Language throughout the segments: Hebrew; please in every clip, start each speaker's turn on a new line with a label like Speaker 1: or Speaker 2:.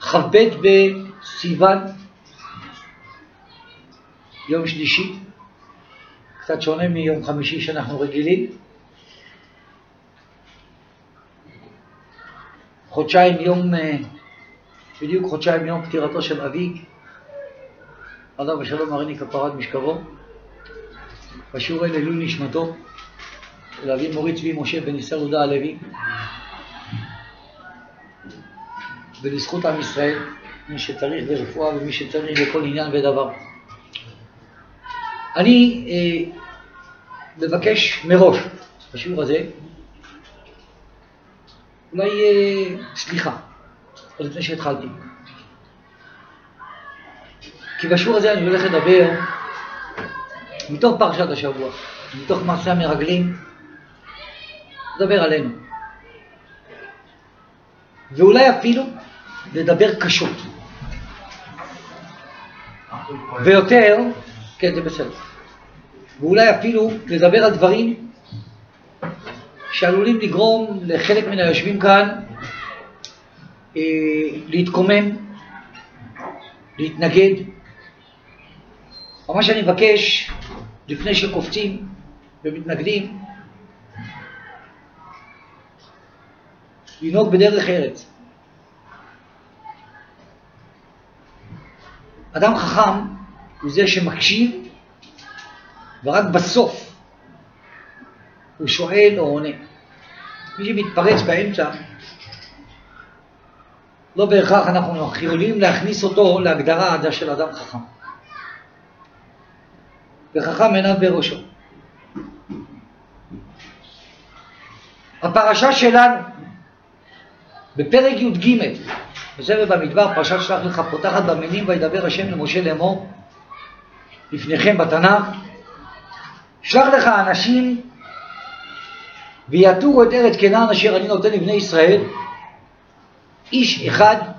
Speaker 1: כ"ב בסיוון, יום שלישי, קצת שונה מיום חמישי שאנחנו רגילים. בדיוק חודשיים מיום פטירתו של אבי, עליו השלום הריני כפרת משכבו. בשיעור לעילוי נשמתו של אבי מורי צבי משה בן ישראל יהודה הלוי, ולזכות עם ישראל, מי שצריך ברפואה ומי שצריך בכל עניין ודבר. אני מבקש מראש בשיעור הזה אולי סליחה עוד לפני שהתחלתי, כי בשיעור הזה אני הולך לדבר מתוך פרשת השבוע, מתוך מעשה המרגלים, לדבר עלינו, ואולי אפילו לדבר קשות, ויותר, כן זה בסדר, ואולי אפילו לדבר על דברים שעלולים לגרום לחלק מן היושבים כאן להתקומם, להתנגד. ומה שאני מבקש לפני שקופצים ומתנגדים, לנהוג בדרך ארץ. אדם חכם הוא זה שמקשיב ורק בסוף הוא שואל או עונה. מי שמתפרץ באמצע, לא בהכרח אנחנו יכולים להכניס אותו להגדרה עדה של אדם חכם. וחכם עיניו בראשו. הפרשה שלנו בפרק י"ג בספר במדבר, פרשת שלח לך, פותחת במילים וידבר השם למשה לאמור לפניכם בתנ"ך, שלח לך אנשים ויתורו את ארץ כנען אשר אני נותן לבני ישראל, איש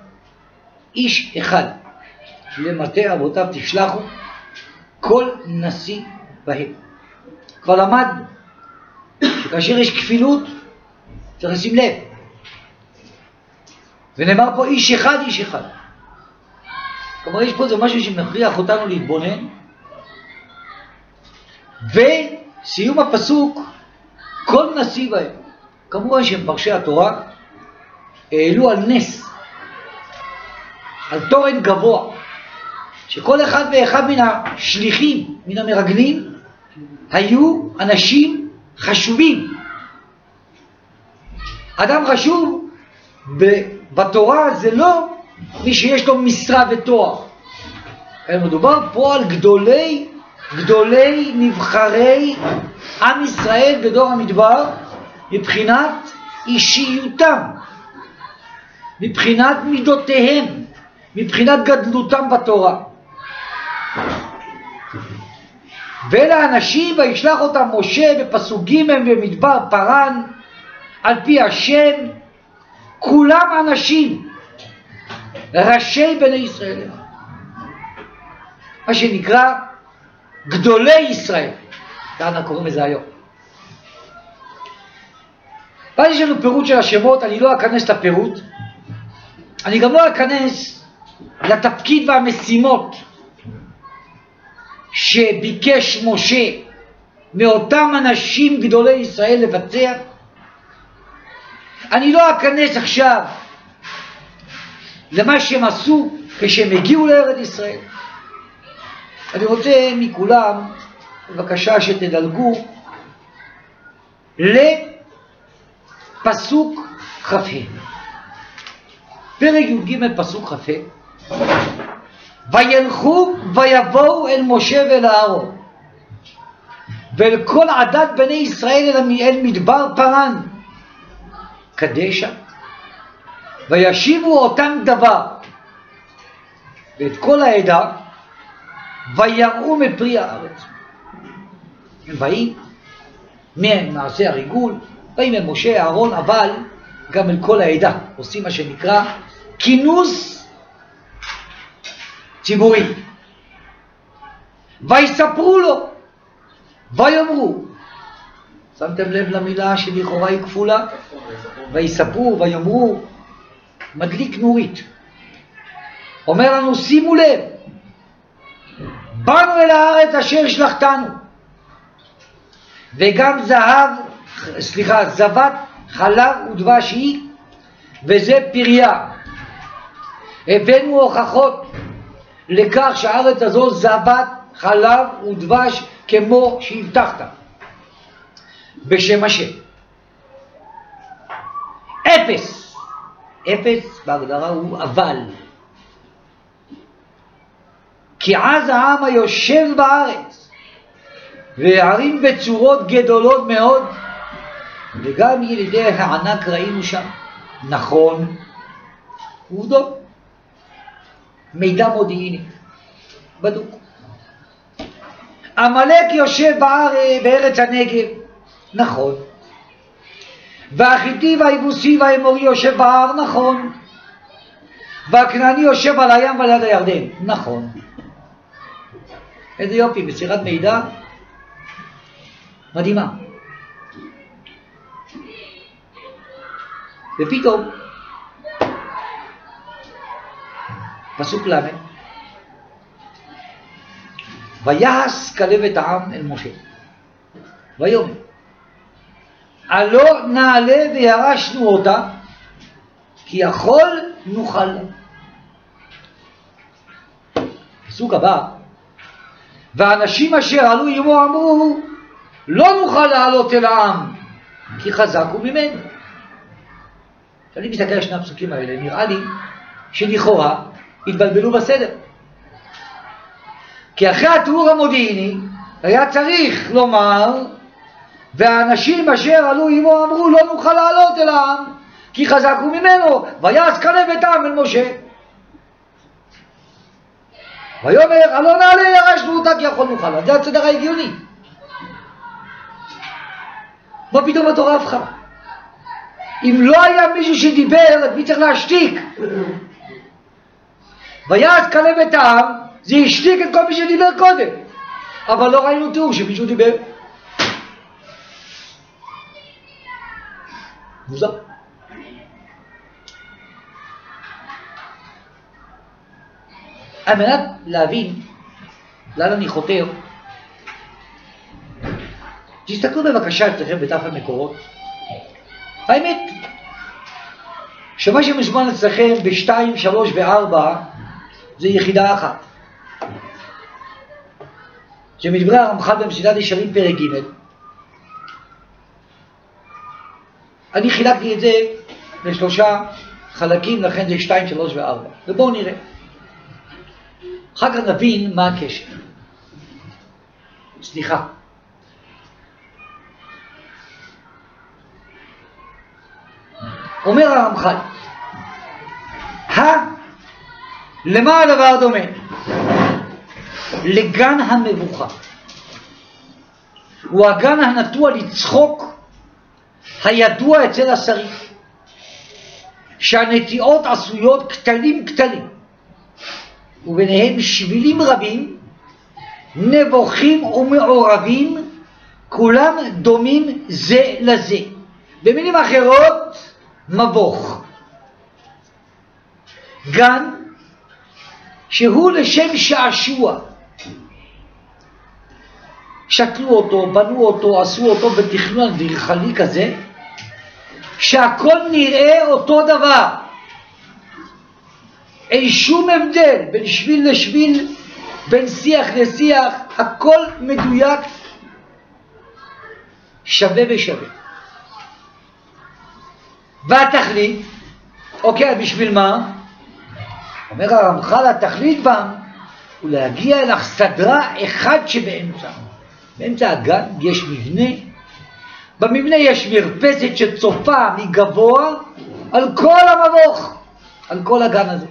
Speaker 1: אחד למטה אבותיו תשלחו, כל נשיא בהם. כבר למד שכאשר יש כפילות צריך לשים לב, ונאמר פה איש אחד. כלומר יש פה זה משהו שמכריח אותנו להתבונן. וסיום הפסוק כל נשיא בהם. כמובן שמפרשי התורה העלו על נס, על תורן גבוה, שכל אחד ואחד מן השליחים, מן המרגלים, היו אנשים חשובים. אדם חשוב בתורה זה לא מי שיש לו משרה ותואר, אלא מדובר פה על גדולי נבחרי עם ישראל בדור המדבר, מבחינת אישיותם, מבחינת מידותיהם, מבחינת גדלותם בתורה. ולאנשים וישלח אותם משה בפסוק ג' במדבר פרן על פי השם, כולם אנשים ראשי בני ישראל, מה שנקרא גדולי ישראל, כאן קוראים לזה היום. ואז יש לנו פירוט של השמות. אני לא אכנס לפירוט, אני גם לא אכנס לתפקיד והמשימות שביקש משה מאותם אנשים גדולי ישראל לבצע. אני לא אכנס עכשיו למה שהם עשו כשהם הגיעו לארץ ישראל. אני רוצה מכולם בבקשה שתדלגו לפסוק כ"ה, פרק י"ג פסוק כ"ה. וילכו ויבואו אל משה ואל אהרון ואל כל עדת בני ישראל אל מדבר פרן קדשה, וישיבו אותם דבר ואת כל העדה ויראו מפרי הארץ. הם באים ממעשה הריגול, באים אל משה אהרון, אבל גם אל כל העדה, עושים מה שנקרא כינוס ציבורי. ויספרו לו ויאמרו, שמתם לב למילה שלכאורה היא כפולה? ויספרו ויאמרו, מדליק נורית. אומר לנו, שימו לב, באנו אל הארץ אשר שלחתנו, וגם זבת חלב ודבש היא, וזה פריה. הבאנו הוכחות לכך שהארץ הזו זבת חלב ודבש כמו שהבטחת בשם השם. אפס בהגדרה הוא אבל, כי אז העם היושב בארץ והערים בצורות גדולות מאוד, וגם ילידי הענק ראינו שם. נכון, עובדות, מידע מודיעיני בדוק. עמלק יושב בארץ הנגב, נכון. והחיתי והיבוסי והאמורי יושב בהר, נכון. והכנעני יושב על הים ועל יד הירדן, נכון. איזה יופי, מסירת מידע מדהימה. ופתאום פסוק ל', ויעש כלב את העם אל משה ויאמר, הלא נעלה וירשנו אותה, כי יכול נוכל. פסוק הבא, והאנשים אשר עלו עמו אמרו, לא נוכל לעלות אל העם, כי חזק הוא ממנו. כשאני מסתכל על שני הפסוקים האלה, נראה לי שלכאורה התבלבלו בסדר. כי אחרי התיאור המודיעיני היה צריך לומר, והאנשים אשר עלו עמו אמרו, לא נוכל לעלות אל העם, כי חזק הוא ממנו, ויעש כלב את העם אל משה. ויאמר, הלא נעלה ירשנו אותה, כי יכול נוכל. זה הסדר ההגיוני. מה פתאום התורה הפכה? אם לא היה מישהו שדיבר, אז מי צריך להשתיק? ויעש כלב את העם, זה השתיק את כל מי שדיבר קודם. אבל לא ראינו תיאור שמישהו דיבר. מוזר. על מנת להבין לאן אני חותר, תסתכלו בבקשה אצלכם בדף המקורות. האמת שמה שמזמן אצלכם ב-2, 3 ו-4 זה יחידה אחת. שמדברי הרמח"ל במסילת ישרים פרק ג', אני חילקתי את זה לשלושה חלקים, לכן זה 2, 3 ו-4. ובואו נראה. אחר כך נבין מה הקשר. סליחה. אומר הרמח"ל, למה הדבר דומה? לגן המבוכה. הוא הגן הנטוע לצחוק הידוע אצל השרים, שהנטיעות עשויות קטנים קטנים, וביניהם שבילים רבים, נבוכים ומעורבים, כולם דומים זה לזה. במילים אחרות, מבוך. גן שהוא לשם שעשוע. שתלו אותו, בנו אותו, עשו אותו בתכנון אדריכלי כזה, שהכל נראה אותו דבר. אין שום הבדל בין שביל לשביל, בין שיח לשיח, הכל מדויק, שווה ושווה. והתכלית, אוקיי, בשביל מה? אומר הרמח"ל, התכלית בה הוא להגיע אל אכסדרה אחד שבאמצע. באמצע הגן יש מבנה, במבנה יש מרפסת שצופה מגבוה על כל המבוך, על כל הגן הזה.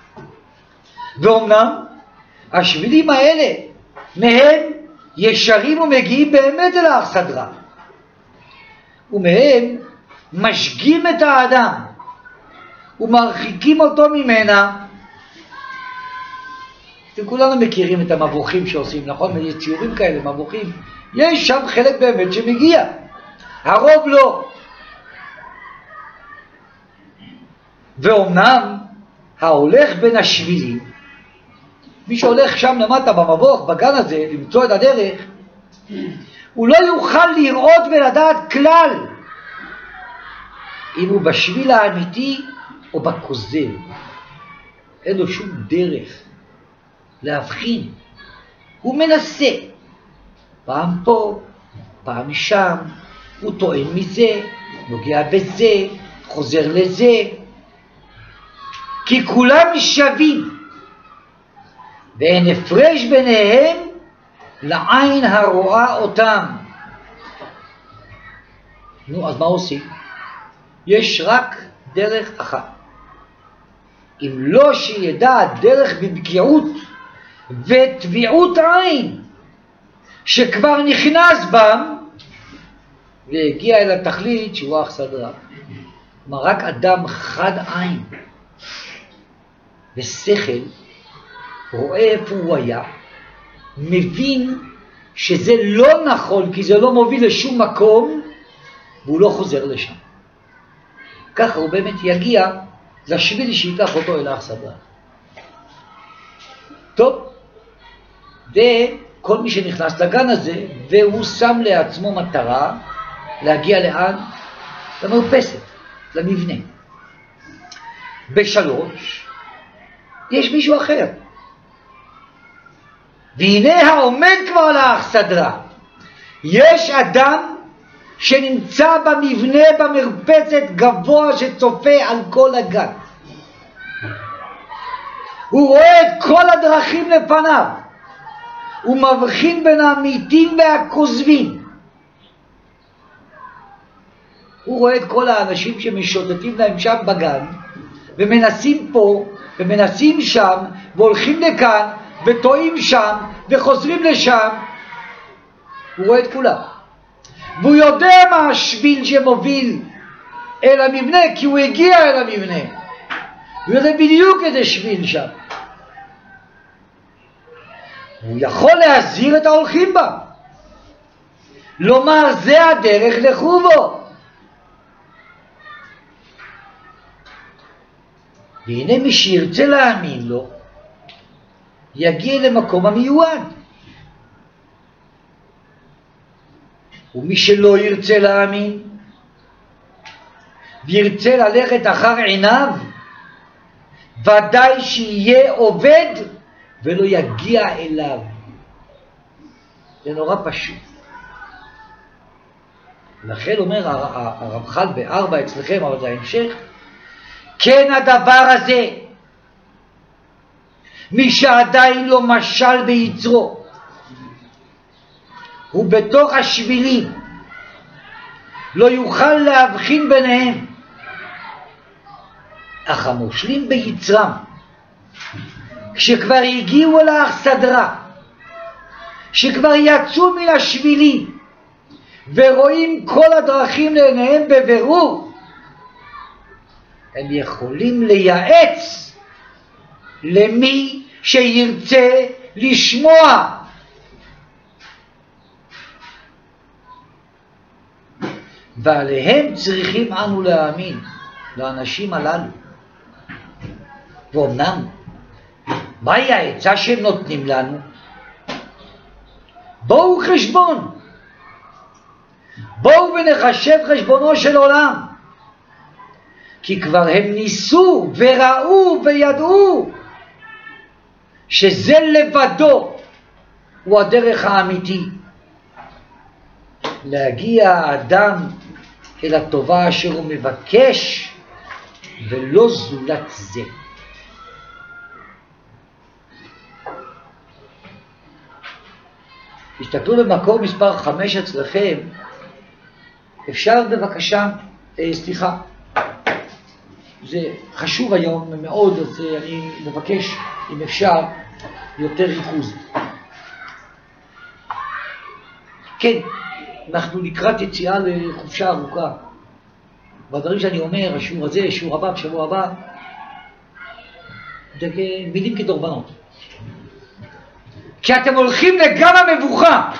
Speaker 1: ואומנם השבילים האלה מהם ישרים ומגיעים באמת אל האכסדרה, ומהם משגים את האדם ומרחיקים אותו ממנה. אתם כולנו מכירים את המבוכים שעושים, נכון? יש ציורים כאלה, מבוכים. יש שם חלק באמת שמגיע, הרוב לא. ואומנם ההולך בין השבילים, מי שהולך שם למטה במבוך, בגן הזה, למצוא את הדרך, הוא לא יוכל לראות ולדעת כלל אם הוא בשביל האמיתי או בכוזב. אין לו שום דרך להבחין. הוא מנסה, פעם פה, פעם שם, הוא טוען מזה, נוגע בזה, חוזר לזה, כי כולם שווים, ואין הפרש ביניהם לעין הרואה אותם. נו, אז מה עושים? יש רק דרך אחת. אם לא שידע הדרך בבקיעות ותביעות עין שכבר נכנס בם והגיע אל התכלית שהוא אכסדרה. כלומר, רק אדם חד עין ושכל רואה איפה הוא היה, מבין שזה לא נכון כי זה לא מוביל לשום מקום והוא לא חוזר לשם. ככה הוא באמת יגיע לשביל שיקח אותו אל האכסדרה. טוב, וכל מי שנכנס לגן הזה והוא שם לעצמו מטרה להגיע לאן? למרפסת, למבנה. בשלוש יש מישהו אחר, והנה העומד כבר לאכסדרה. יש אדם שנמצא במבנה במרפסת גבוה שצופה על כל הגן. הוא רואה את כל הדרכים לפניו, הוא מבחין בין האמיתים והכוזבים. הוא רואה את כל האנשים שמשוטטים להם שם בגן ומנסים פה ומנסים שם והולכים לכאן וטועים שם וחוזרים לשם. הוא רואה את כולם והוא יודע מה השביל שמוביל אל המבנה, כי הוא הגיע אל המבנה. הוא יודע בדיוק איזה שביל שם. הוא יכול להזהיר את ההולכים בה, לומר זה הדרך, לכו בו. והנה מי שירצה להאמין לו יגיע למקום המיועד, ומי שלא ירצה להאמין וירצה ללכת אחר עיניו, ודאי שיהיה עובד ולא יגיע אליו. זה נורא פשוט. לכן אומר הרמח"ל בארבע אצלכם, אבל זה ההמשך, כן הדבר הזה, מי שעדיין לא משל ביצרו, הוא בתוך השבילים, לא יוכל להבחין ביניהם. אך המושלים ביצרם, כשכבר הגיעו אל האכסדרה, שכבר יצאו מן השבילים ורואים כל הדרכים לעיניהם בבירור, הם יכולים לייעץ למי שירצה לשמוע. ועליהם צריכים אנו להאמין, לאנשים הללו. ואומנם, מהי העצה שהם נותנים לנו? בואו חשבון, בואו ונחשב חשבונו של עולם, כי כבר הם ניסו וראו וידעו שזה לבדו הוא הדרך האמיתי להגיע האדם אל הטובה אשר הוא מבקש, ולא זולת זה. תסתכלו במקור מספר 5 אצלכם. אפשר בבקשה, סליחה, זה חשוב היום מאוד, אז אני מבקש אם אפשר יותר ריכוז. כן, אנחנו לקראת יציאה לחופשה ארוכה, והדברים שאני אומר, השיעור הזה, השיעור הבא, בשבוע הבא, זה מילים כדורבנות. כי אתם הולכים לגן המבוכה,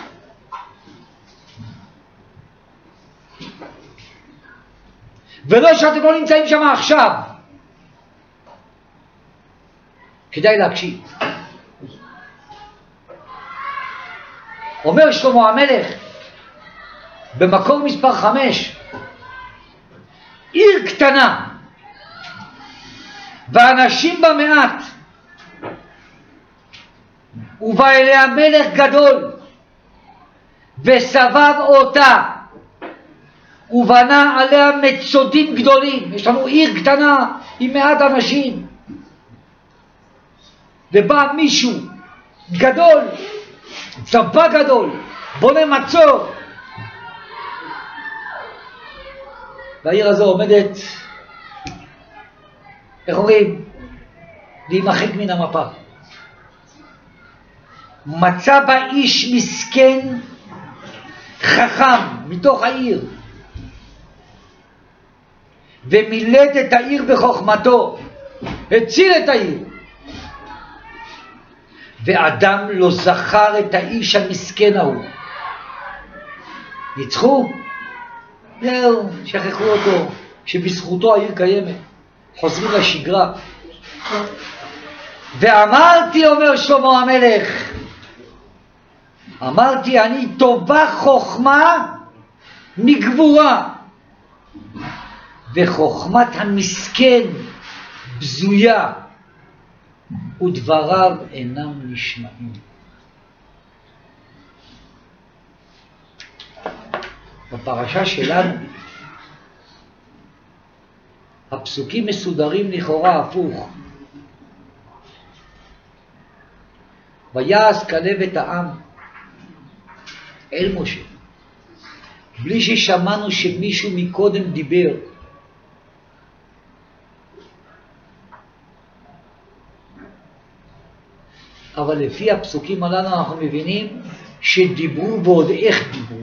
Speaker 1: ולא שאתם לא נמצאים שם עכשיו. כדאי להקשיב. אומר שלמה המלך במקור מספר 5, עיר קטנה ואנשים בה מעט, ובא אליה מלך גדול וסבב אותה ובנה עליה מצודים גדולים. יש לנו עיר קטנה עם מעט אנשים, ובא מישהו גדול, צבא גדול, בונה מצור, והעיר הזו עומדת, איך אומרים, להימחק מן המפה. מצא בה איש מסכן חכם מתוך העיר, ומילט את העיר בחוכמתו, הציל את העיר, ואדם לא זכר את האיש המסכן ההוא. ניצחו? זהו, שכחו אותו, שבזכותו העיר קיימת, חוזרים לשגרה. ואמרתי, אומר שלמה המלך, אמרתי, אני טובה חוכמה מגבורה, וחוכמת המסכן בזויה, ודבריו אינם נשמעים. בפרשה שלנו הפסוקים מסודרים לכאורה הפוך. ויעש כלב את העם אל משה, בלי ששמענו שמישהו מקודם דיבר. אבל לפי הפסוקים הללו אנחנו מבינים שדיברו ועוד איך דיברו.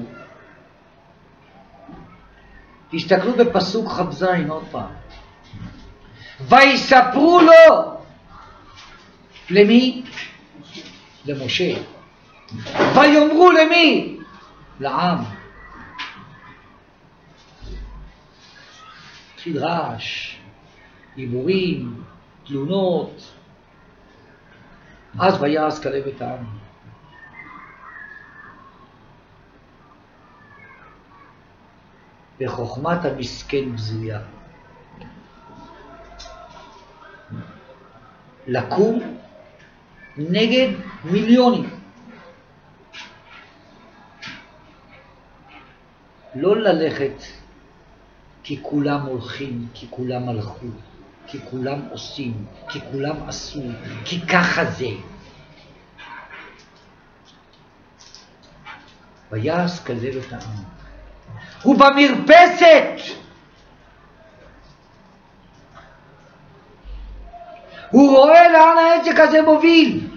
Speaker 1: תסתכלו בפסוק כ"ז עוד פעם. ויספרו לו. למי? למשה. ויאמרו למי? לעם. התחיל רעש, דיבורים, תלונות. אז ויעש כלב את העם. וחוכמת המסכן בזויה. לקום נגד מיליונים. לא ללכת כי כולם הולכים, כי כולם הלכו, כי כולם עושים, כי כולם עשו, כי ככה זה. ויעש כלב את העם. הוא במרפסת. הוא רואה לאן העסק הזה מוביל.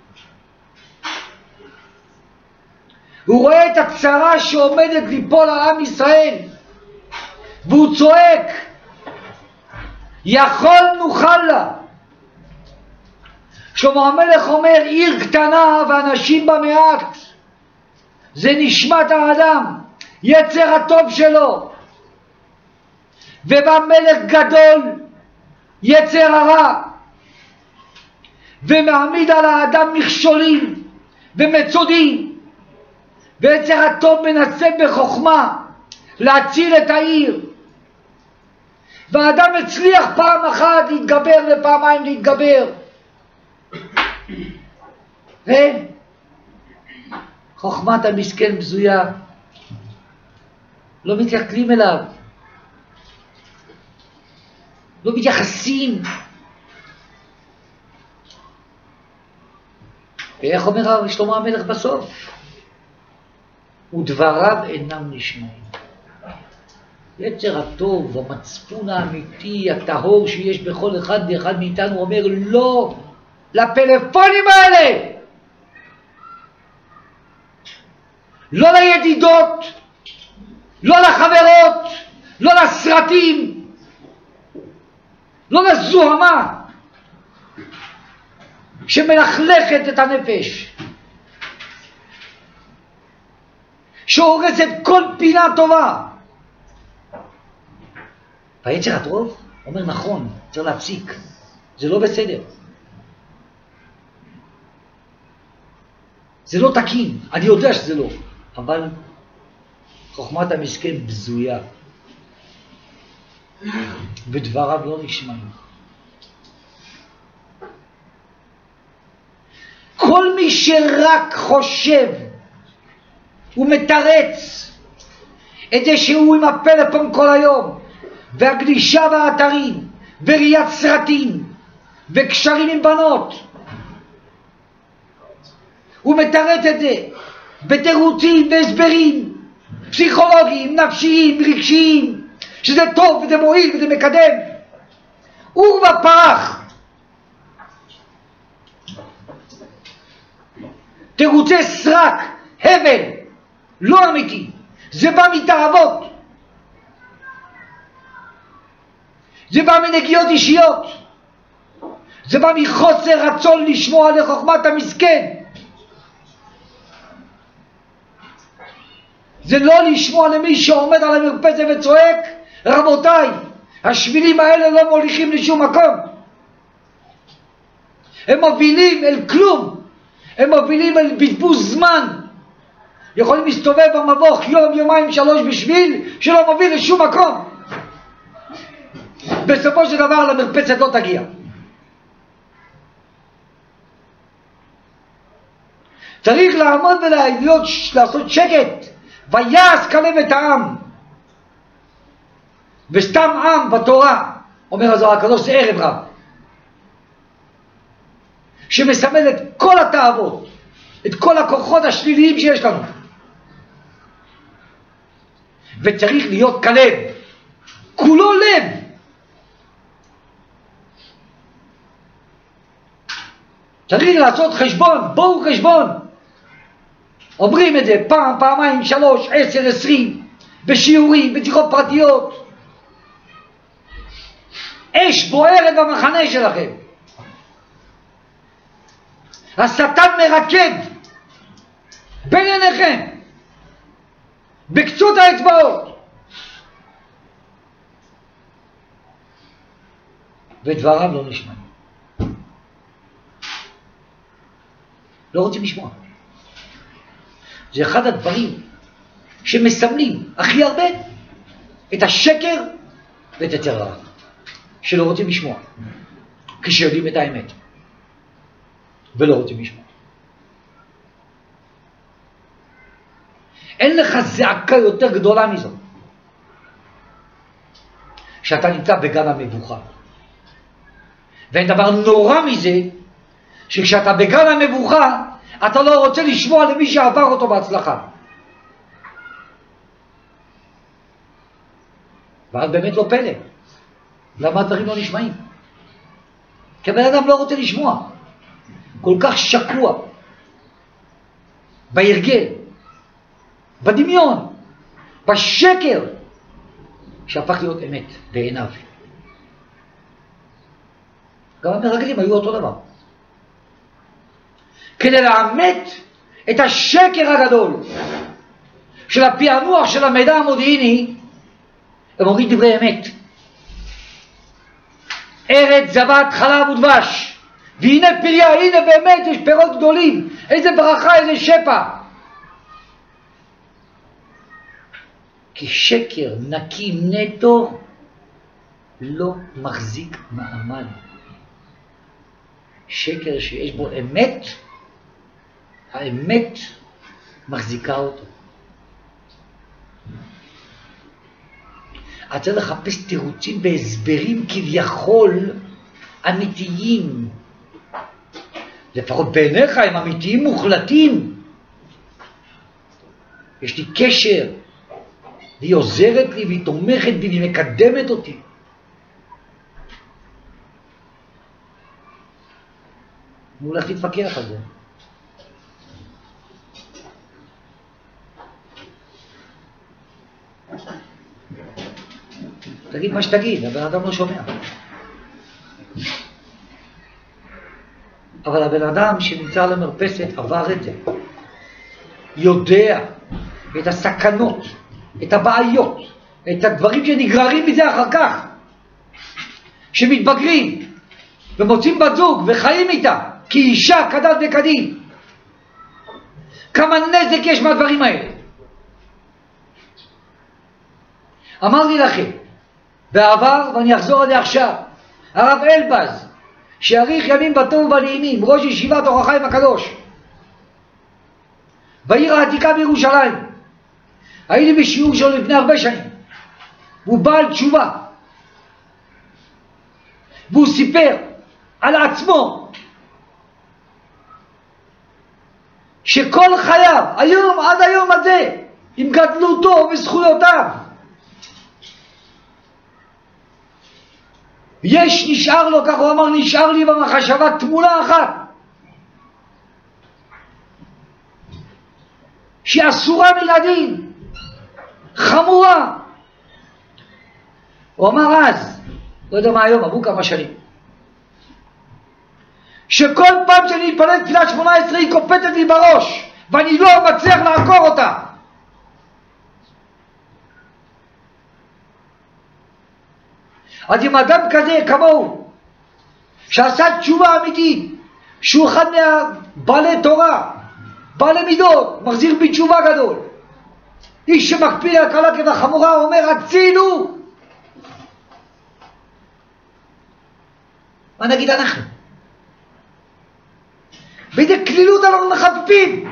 Speaker 1: הוא רואה את הצרה שעומדת ליפול על עם ישראל. והוא צועק, יכולנו חלה. שלמה המלך אומר, עיר קטנה ואנשים בה מעט. זה נשמת האדם, יצר הטוב שלו. ובא מלך גדול, יצר הרע. ומעמיד על האדם מכשולים ומצודים. ויצר הטוב מנסה בחוכמה להציל את העיר. והאדם הצליח פעם אחת להתגבר ופעמיים להתגבר. וחוכמת המסכן בזויה. לא מתייחסים אליו. לא מתייחסים. ואיך אומר שלמה המלך בסוף? ודבריו אינם נשמעים. יצר הטוב, המצפון האמיתי, הטהור שיש בכל אחד ואחד מאיתנו אומר לא לפלאפונים האלה. לא לידידות, לא לחברות, לא לסרטים, לא לזוהמה שמלכלכת את הנפש, שהורסת כל פינה טובה. והיצר הטוב אומר נכון, צריך להפסיק, זה לא בסדר. זה לא תקין, אני יודע שזה לא, אבל חוכמת המסכן בזויה, ודבריו לא נשמעים. כל מי שרק חושב ומתרץ את זה שהוא עם הפלאפון כל היום, והגלישה באתרים, וראיית סרטים, וקשרים עם בנות, הוא מתרץ את זה בתירוצים והסברים פסיכולוגיים, נפשיים, רגשיים, שזה טוב וזה מועיל וזה מקדם. אור ופרח. תירוצי סרק, הבל, לא אמיתי. זה בא מתאוות. זה בא מנגיעות אישיות. זה בא מחוסר רצון לשמוע לחוכמת המסכן. זה לא לשמוע למי שעומד על המרפסת וצועק, רבותיי, השבילים האלה לא מוליכים לשום מקום. הם מובילים אל כלום. הם מובילים אל בזבוז זמן. יכולים להסתובב במבוך יום, יומיים, 3 בשביל שלא מוביל לשום מקום. בסופו של דבר למרפסת לא תגיע. צריך לעמוד לעשות שקט. ויעש כלב את העם. וסתם עם בתורה, אומר הזוהר הקדוש, זה ערב רב, שמסמל את כל התאוות, את כל הכוחות השליליים שיש לנו. וצריך להיות כלב, כולו לב. צריך לעשות חשבון, בואו חשבון. אומרים את זה פעם, פעמיים, 3, 10, 20, בשיעורים, בשיחות פרטיות. אש בוערת במחנה שלכם. השטן מרקד בין עיניכם, בקצות האצבעות. ודבריו לא נשמעים. לא רוצים לשמוע. זה אחד הדברים שמסמלים הכי הרבה את השקר ואת יצר הרע, שלא רוצים לשמוע, כשיודעים את האמת ולא רוצים לשמוע. אין לך זעקה יותר גדולה מזו, שאתה נמצא בגן המבוכה. ואין דבר נורא מזה שכשאתה בגן המבוכה אתה לא רוצה לשמוע למי שעבר אותו בהצלחה. ואז באמת לא פלא. למה הדברים לא נשמעים? כי הבן אדם לא רוצה לשמוע. כל כך שקוע. בהרגל. בדמיון. בשקר. שהפך להיות אמת בעיניו. גם המרגלים היו אותו דבר. כדי לאמת את השקר הגדול של הפענוח של המידע המודיעיני, הם אומרים דברי אמת. ארץ זבת חלב ודבש, והנה פריה, הנה באמת יש פירות גדולים, איזה ברכה, איזה שפע. כי שקר נקי נטו לא מחזיק מעמד. שקר שיש בו אמת, האמת מחזיקה אותו. אתה צריך לחפש תירוצים והסברים כביכול אמיתיים. לפחות בעיניך הם אמיתיים מוחלטים. יש לי קשר, והיא עוזרת לי והיא תומכת בי והיא מקדמת אותי. הוא הולך להתפקח על זה. תגיד מה שתגיד, הבן אדם לא שומע. אבל הבן אדם שנמצא על המרפסת עבר את זה. יודע את הסכנות, את הבעיות, את הדברים שנגררים מזה אחר כך. שמתבגרים ומוצאים בת זוג וחיים איתה, כי אישה כדת וכדין. כמה נזק יש מהדברים האלה. אמרתי לכם בעבר, ואני אחזור על זה עכשיו, הרב אלבז, שיאריך ימים בטוב ובנעימים, ראש ישיבת אור החיים הקדוש בעיר העתיקה בירושלים, הייתי בשיעור שלו לפני הרבה שנים, והוא בעל תשובה, והוא סיפר על עצמו שכל חייו, היום עד היום הזה, עם גדלותו וזכויותיו, נשאר לו, כך הוא אמר, נשאר לי במחשבה תמונה אחת שהיא אסורה מן הדין, חמורה. הוא אמר אז, לא יודע מה היום, עברו כמה שנים, שכל פעם שאני מתפלל תפילת 18 היא קופצת לי בראש ואני לא מצליח לעקור אותה. אז אם אדם כזה כמוהו, שעשה תשובה אמיתית, שהוא אחד מהבעלי תורה, בעלי מידות, מחזיר בתשובה גדול, איש שמקפיד על קלה כבחמורה, אומר הצילו, מה נגיד אנחנו? באיזה כלילות אנחנו מחפפים,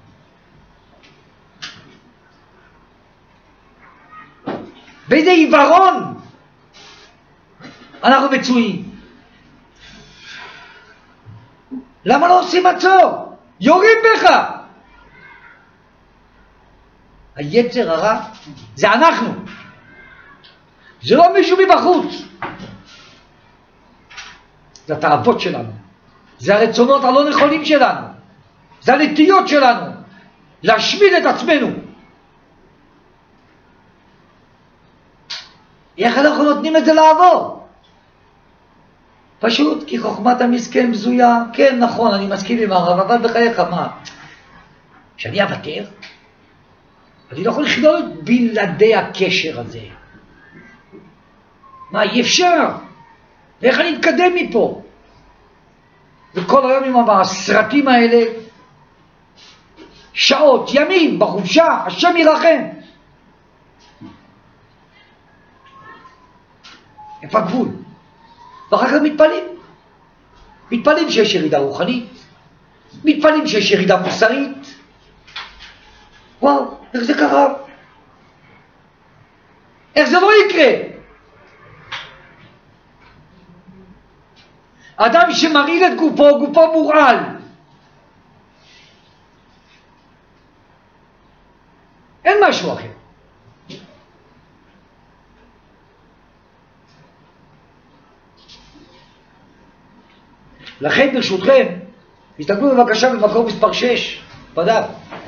Speaker 1: באיזה עיוורון אנחנו מצויים. למה לא עושים עצור? יורים בך. היצר הרע זה אנחנו, זה לא מישהו מבחוץ, זה התאוות שלנו, זה הרצונות הלא נכונים שלנו, זה הנטיות שלנו להשמיד את עצמנו. איך אנחנו נותנים את זה לעבור? פשוט כי חוכמת המסכן בזויה. כן, נכון, אני מסכים עם הרב, אבל בחייך, מה? שאני אוותר? אני לא יכול לחיות בלעדי הקשר הזה. מה, אי אפשר? ואיך אני אתקדם מפה? וכל היום עם הסרטים האלה, שעות, ימים, בחופשה, השם ירחם. איפה הגבול? ואחר כך מתפללים שיש ירידה רוחנית, מתפללים שיש ירידה מוסרית. וואו, איך זה קרה? איך זה לא יקרה? אדם שמרעיל את גופו, גופו מורעל. אין משהו אחר. לכן ברשותכם, תסתכלו בבקשה במקור מספר 6, בדף.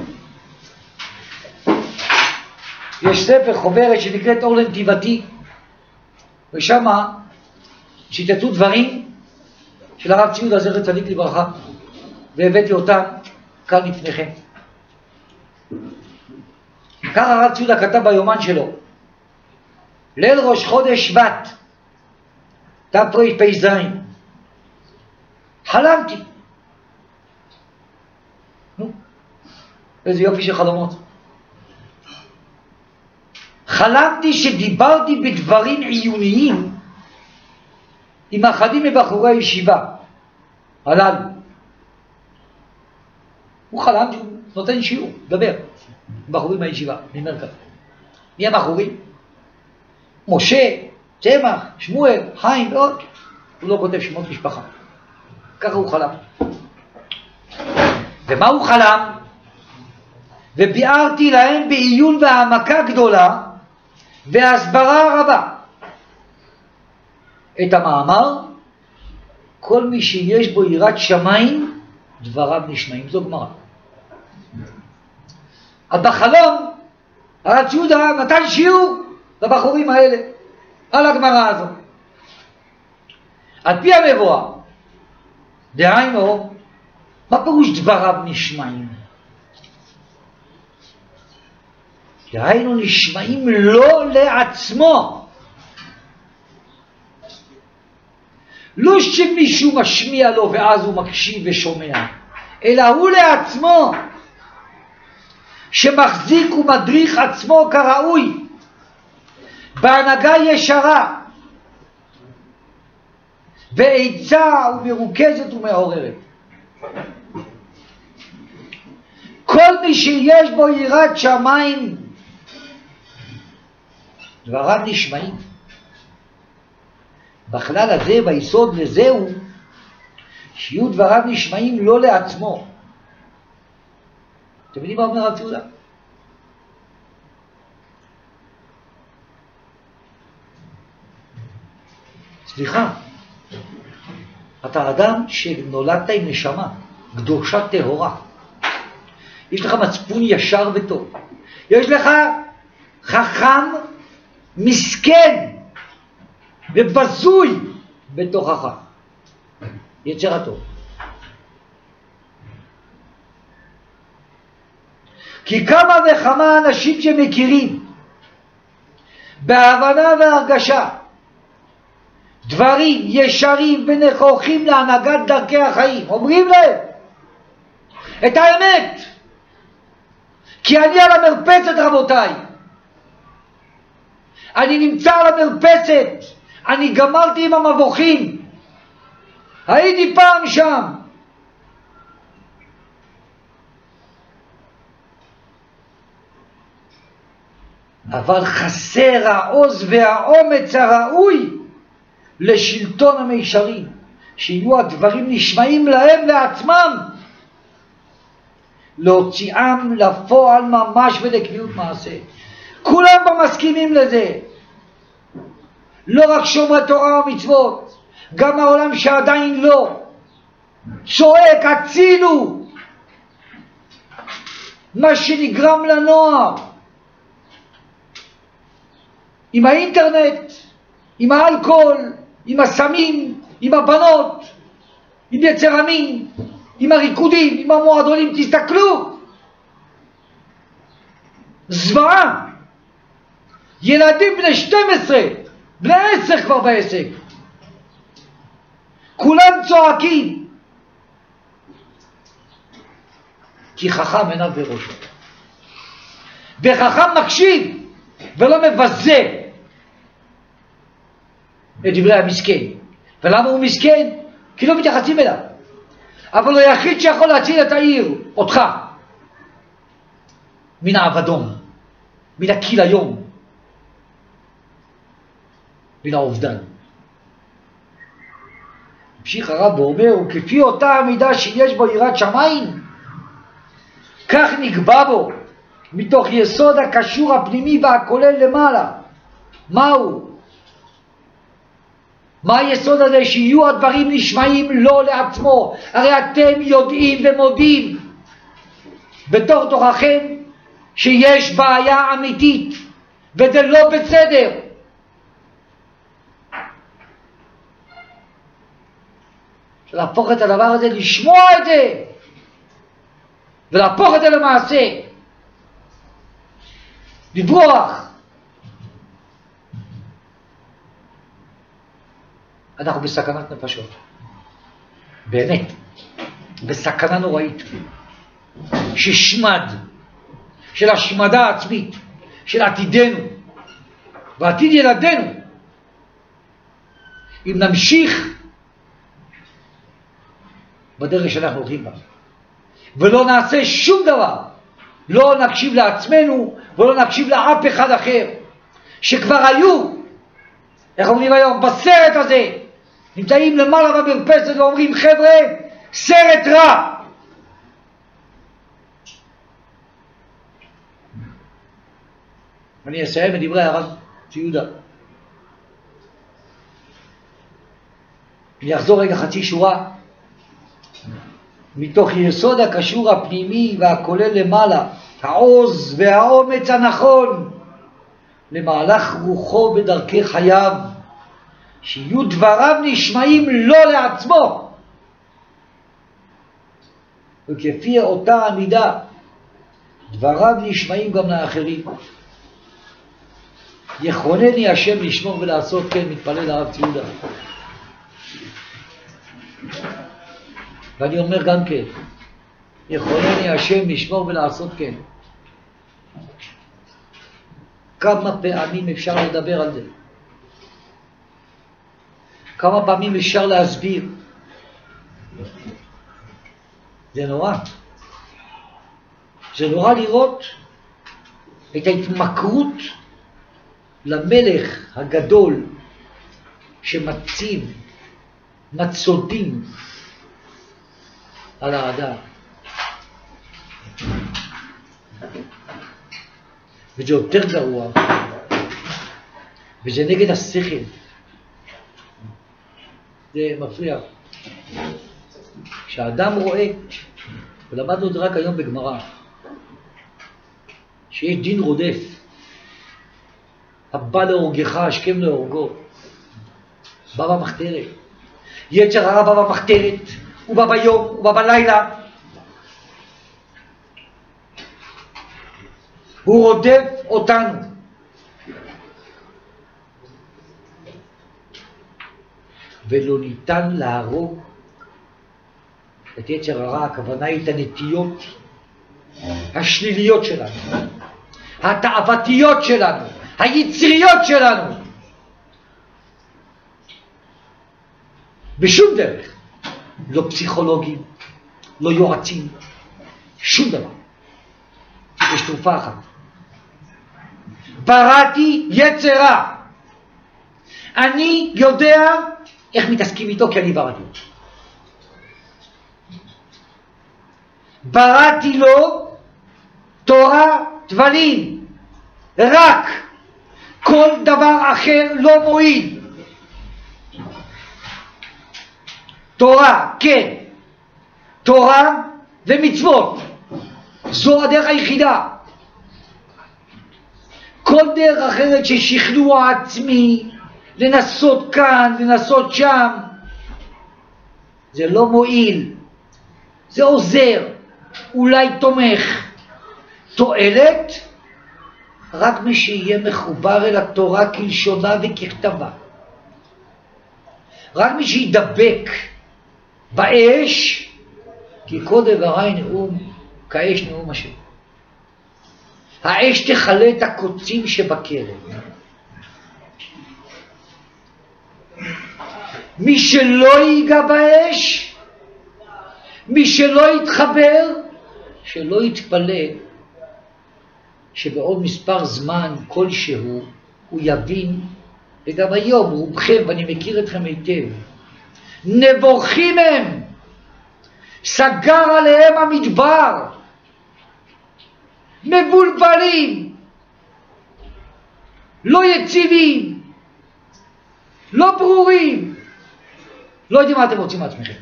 Speaker 1: יש ספר חוברת שנקראת אור לנתיבתי, ושם שיטטו דברים של הרב ציודה זכר צדיק לברכה, והבאתי אותם כאן לפניכם. כך הרב ציודה כתב ביומן שלו: ליל ראש חודש שבט תרפ"ז, חלמתי. איזה יופי של חלומות. חלמתי שדיברתי בדברים עיוניים עם אחדים מבחורי הישיבה הללו. הוא חלמתי, הוא נותן שיעור, דבר, בחורים מהישיבה, ממרכז. מי הבחורים? משה, צמח, שמואל, חיים ועוד. הוא לא כותב שמות משפחה. ככה הוא חלם. ומה הוא חלם? וביארתי להם בעיון והעמקה גדולה והסברה רבה את המאמר: כל מי שיש בו יראת שמיים דבריו נשמעים. זו גמרא. אז בחלום הרב ציודה נתן שיעור לבחורים האלה על הגמרא הזו. על פי המבואר, דהיינו, מה פירוש דבריו נשמעים? דהיינו נשמעים לא לעצמו. לא שמישהו משמיע לו ואז הוא מקשיב ושומע, אלא הוא לעצמו. שמחזיק ומדריך עצמו כראוי, בהנהגה ישרה, ועצה ומרוכזת ומעוררת. כל מי שיש בו יראת שמיים, דבריו נשמעים. בכלל הזה, ביסוד לזה הוא, שיהיו דבריו נשמעים לא לעצמו. אתם יודעים מה אומר רב ציודה? סליחה, אתה אדם שנולדת עם נשמה, קדושה טהורה. יש לך מצפון ישר וטוב. יש לך חכם מסכן ובזוי בתוכך. יצר הטוב. כי כמה וכמה אנשים שמכירים בהבנה והרגשה דברים ישרים ונכוחים להנהגת דרכי החיים, אומרים להם את האמת, כי אני על המרפסת רבותיי, אני נמצא על המרפסת, אני גמרתי עם המבוכים, הייתי פעם שם, אבל חסר העוז והאומץ הראוי לשלטון המישרים, שיהיו הדברים נשמעים להם לעצמם, להוציאם לפועל ממש ולקביעות מעשה. כולם מסכימים לזה, לא רק שומרי תורה ומצוות, גם העולם שעדיין לא, צועק הצילו. מה שנגרם לנוער עם האינטרנט, עם האלכוהול, עם הסמים, עם הבנות, עם יצר המין, עם הריקודים, עם המועדונים, תסתכלו, זוועה. ילדים בני 12, בני 10 כבר בעסק, כולם צועקים, כי חכם עיניו בראשו, וחכם מקשיב ולא מבזה את דברי המסכן. ולמה הוא מסכן? כי לא מתייחסים אליו. אבל הוא היחיד שיכול להציל את העיר, אותך, מן האבדון, מן הכיליון, מן האובדן. המשיך הרב ואומר, וכפי אותה המידה שיש בו יראת שמיים, כך נקבע בו מתוך יסוד הקשור הפנימי והכולל למעלה. מהו? מה היסוד הזה? שיהיו הדברים נשמעים לא לעצמו. הרי אתם יודעים ומודים בתוך תוככם שיש בעיה אמיתית, וזה לא בסדר. להפוך את הדבר הזה, לשמוע את זה ולהפוך את זה למעשה, לברוח. אנחנו בסכנת נפשות, באמת, בסכנה נוראית, ששמד, של השמדה עצמית, של עתידנו ועתיד ילדינו, אם נמשיך בדרך שאנחנו הולכים בה ולא נעשה שום דבר, לא נקשיב לעצמנו ולא נקשיב לאף אחד אחר שכבר היו, איך אומרים היום, בסרט הזה, נמצאים למעלה במרפסת ואומרים, חבר'ה, סרט רע. אני אסיים את דברי הרב ציודה. אני אחזור רגע חצי שורה. מתוך יסוד הקשור הפנימי והכולל למעלה, העוז והאומץ הנכון למהלך רוחו בדרכי חייו, שיהיו דבריו נשמעים לא לעצמו, וכפי אותה המידה דבריו נשמעים גם לאחרים. יכונני השם לשמור ולעשות כן, מתפלל הרב ציודה. ואני אומר גם כן, יכונני השם לשמור ולעשות כן. כמה פעמים אפשר לדבר על זה? כמה פעמים אפשר להסביר? זה נורא. זה נורא לראות את ההתמכרות למלך הגדול שמציב מצודים על האדם. וזה יותר גרוע, וזה נגד השכל. זה מפריע. כשאדם רואה, ולמדנו את זה רק היום בגמרא, שיש דין רודף, הבא להורגך, השכם להורגו, בא במחתרת. יצר הרע בא במחתרת, הוא בא ביום, הוא בא בלילה. הוא רודף אותנו. ולא ניתן להרוג את יצר הרע, הכוונה היא את הנטיות השליליות שלנו, התאוותיות שלנו, היצריות שלנו. בשום דרך. לא פסיכולוגים, לא יועצים, שום דבר. יש תרופה אחת. בראתי יצר רע. אני יודע איך מתעסקים איתו כי אני בראתי. בראתי לו תורה תבלין, רק כל דבר אחר לא מועיל. תורה, כן, תורה ומצוות, זו הדרך היחידה. כל דרך אחרת ששכנוע עצמי, לנסות כאן, לנסות שם, זה לא מועיל, זה עוזר, אולי תומך, תועלת, רק מי שיהיה מחובר אל התורה כלשונה וככתבה. רק מי שידבק באש, כי כל דברי נאום כאש נאום השם. האש תחלה את הקוצים שבכרם. מי שלא ייגע באש, מי שלא יתחבר, שלא יתפלא שבעוד מספר זמן כלשהו הוא יבין, וגם היום רובכם, ואני מכיר אתכם היטב, נבוכים הם, סגר עליהם המדבר, מבולבלים, לא יציבים, לא ברורים, לא יודעים מה אתם רוצים מעצמכם.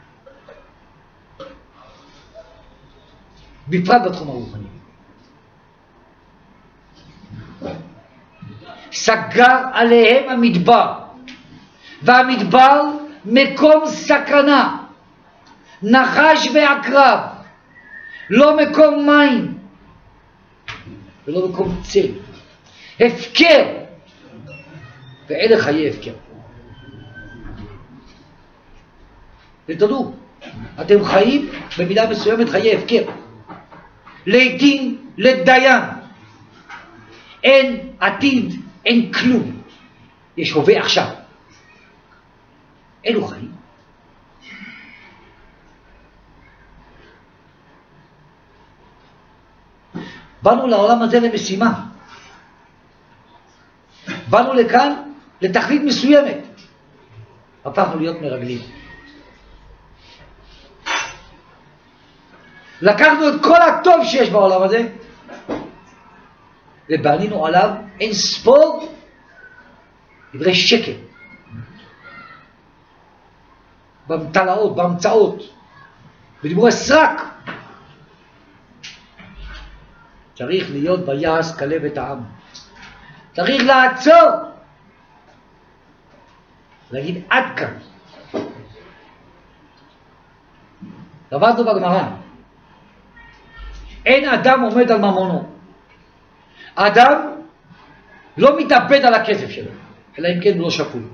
Speaker 1: בפרט בתחום הרוחני. סגר עליהם המדבר, והמדבר מקום סכנה, נחש ועקרב, לא מקום מים ולא מקום צל, הפקר, ואלה חיי הפקר. ותדעו, אתם חיים במידה מסוימת חיי הפקר, לעתים לדיין, אין עתיד, אין כלום, יש הווה עכשיו. אלו חיים. באנו לעולם הזה למשימה, באנו לכאן לתכלית מסוימת, הפכנו להיות מרגלים. לקחנו את כל הטוב שיש בעולם הזה ובנינו עליו אין ספור דברי שקר, במטלאות, בהמצאות, בדיבורי סרק. צריך להיות ביעש כלב את העם, צריך לעצור, להגיד עד כאן. למדנו בגמרא, אין אדם עומד על ממונו. אדם לא מתאבד על הכסף שלו, אלא אם כן הוא לא שפוי.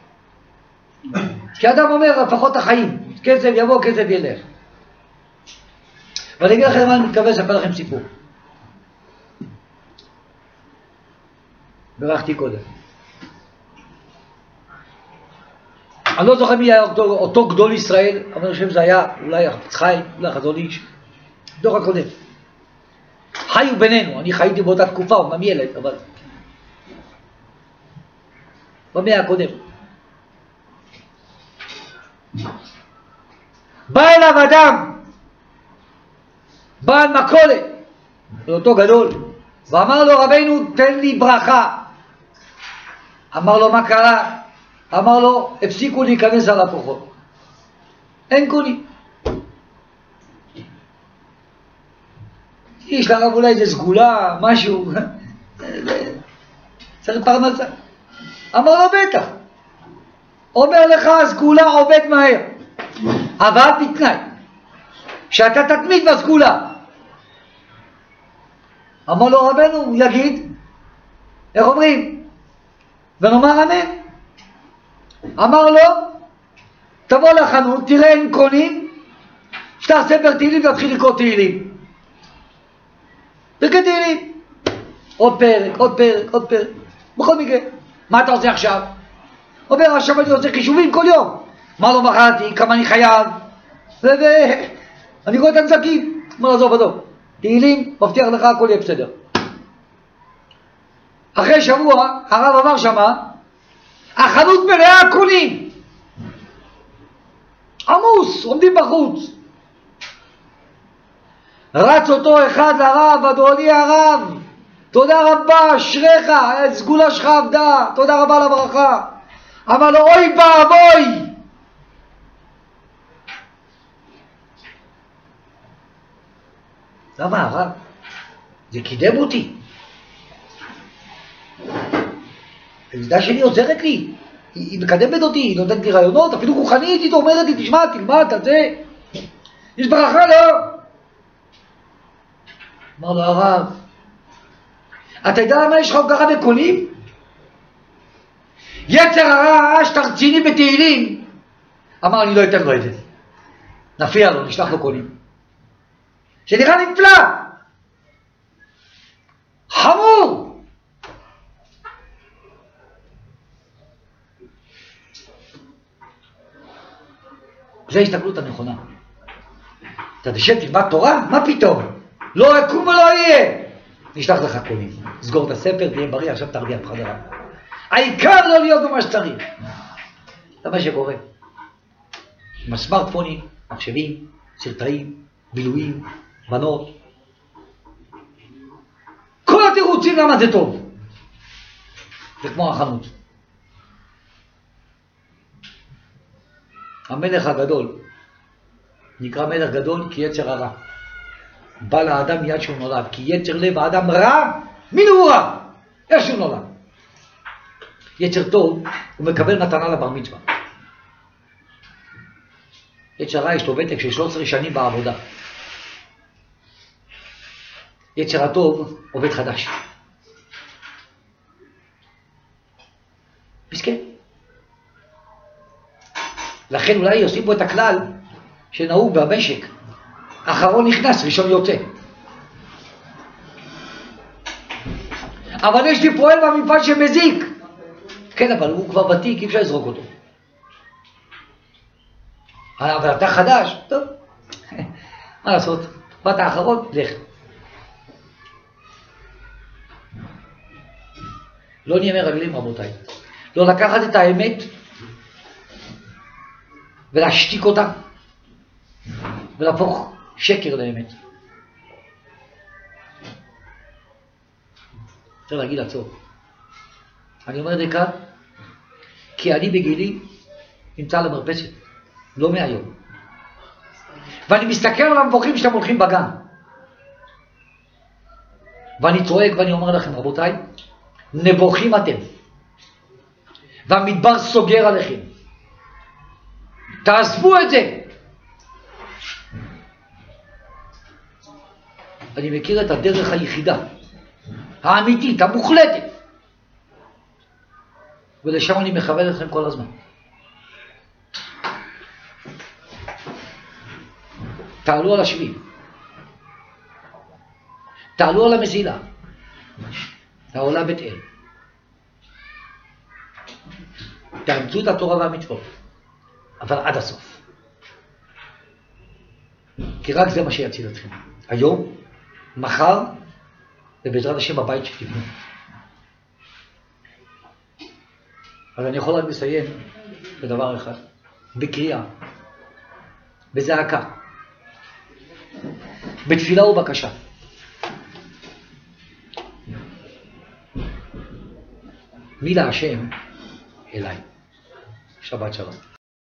Speaker 1: כי אדם אומר לפחות החיים, כסף יבוא, כסף ילך. ואני אגיד לכם מה אני מתכוון לספר לכם סיפור. ברכתי קודם. אני לא זוכר מי היה אותו גדול ישראל, אבל אני חושב שזה היה אולי חיים, אולי חזון איש, דור הקודם. חיו בינינו, אני חייתי באותה תקופה, אומנם ילד, אבל במאה הקודם. בא אליו אדם, בעל מכולת, לאותו גדול, ואמר לו, רבינו, תן לי ברכה. אמר לו, מה קרה? אמר לו, הפסיקו להיכנס הלקוחות. אין קונים. יש לרב אולי איזה סגולה, משהו. צריך פרנסה. אמר לו, בטח. אומר לך, הסגולה עובד מהר. אבל בתנאי, שאתה תתמיד בסגולה. אמר לו רבנו, יגיד, איך אומרים? ונאמר אמן. אמר לו, תבוא לחנות, תראה אין קונים, שתח ספר תהילים ותתחיל לקרוא תהילים. פרקי תהילים. עוד פרק, עוד פרק, עוד פרק. בכל מקרה, מה אתה עושה עכשיו? אומר, עכשיו אני עושה חישובים כל יום. מה לא מכרתי, כמה אני חייב, ואני רואה את הנזקים. אמר לו, עזוב, תהילים, מבטיח לך, הכל יהיה בסדר. אחרי שבוע, הרב אמר שמה, החנות מלאה קונים. עמוס, עומדים בחוץ. רץ אותו אחד לרב, אדוני הרב, תודה רבה, אשריך, הסגולה שלך עבדה, תודה רבה לברכה. אמר לו, אוי ואבוי. למה הרב? זה קידם אותי. העובדה שלי עוזרת לי, היא מקדמת אותי, היא נותנת לי רעיונות, אפילו רוחנית, היא אומרת לי, תשמע, תלמד, זה, יש ברכה, לא? אמר לו הרב, אתה יודע למה יש לך ככה בקונים? יצר הרע שאתה רציני בתהילים. אמר, אני לא אתן לו את זה, נפריע לו, נשלח לו קונים. שנראה נפלא, חמור. זו ההסתכלות הנכונה. אתה תשב, תלמד תורה? מה פתאום? לא יקום ולא יהיה. נשלח לך קונים, סגור את הספר, תהיה בריא, עכשיו תרגיע בחזרה. העיקר לא להיות במה שצריך. זה מה שקורה. עם הסמארטפונים, מחשבים, סרטאים, בילויים, בנות. כל התירוצים למה זה טוב. זה כמו החנות. המלך הגדול נקרא מלך גדול כי יצר הרע בא לאדם מיד שהוא נולד, כי יצר לב האדם רע מן הוא רע, איך שהוא נולד. יצר טוב הוא מקבל מתנה לבר מצווה. יצר רע יש לו ותק של 13 שנים בעבודה. יצר הטוב עובד חדש. מסכן. לכן אולי יוסיף פה את הכלל שנהוג במשק, אחרון נכנס, ראשון יוצא. אבל יש לי פועל במפעל שמזיק. כן, אבל הוא כבר ותיק, אי אפשר לזרוק אותו. אבל אתה חדש, טוב. מה לעשות? באת האחרון, לך. לא נהיה מרגלים, רבותיי. לא לקחת את האמת ולהשתיק אותה ולהפוך שקר לאמת. צריך להגיד לעצור. אני אומר את זה כאן כי אני בגילי נמצא על המרפסת, לא מהיום. ואני מסתכל על המבוכים שאתם הולכים בגן. ואני צועק ואני אומר לכם, רבותיי, נבוכים אתם. והמדבר סוגר עליכם. תעזבו את זה. אני מכיר את הדרך היחידה, האמיתית, המוחלטת. ולשם אני מכוון אתכם כל הזמן. תעלו על השביל. תעלו על המסילה. העולה בית אל. תאמצו את התורה והמצוות, אבל עד הסוף. כי רק זה מה שיציל אתכם. היום, מחר, ובעזרת השם בבית שתבנו. אז אני יכול רק לסיים בדבר אחד, בקריאה, בזעקה, בתפילה ובקשה. מי להשם אליי. שבת שלום.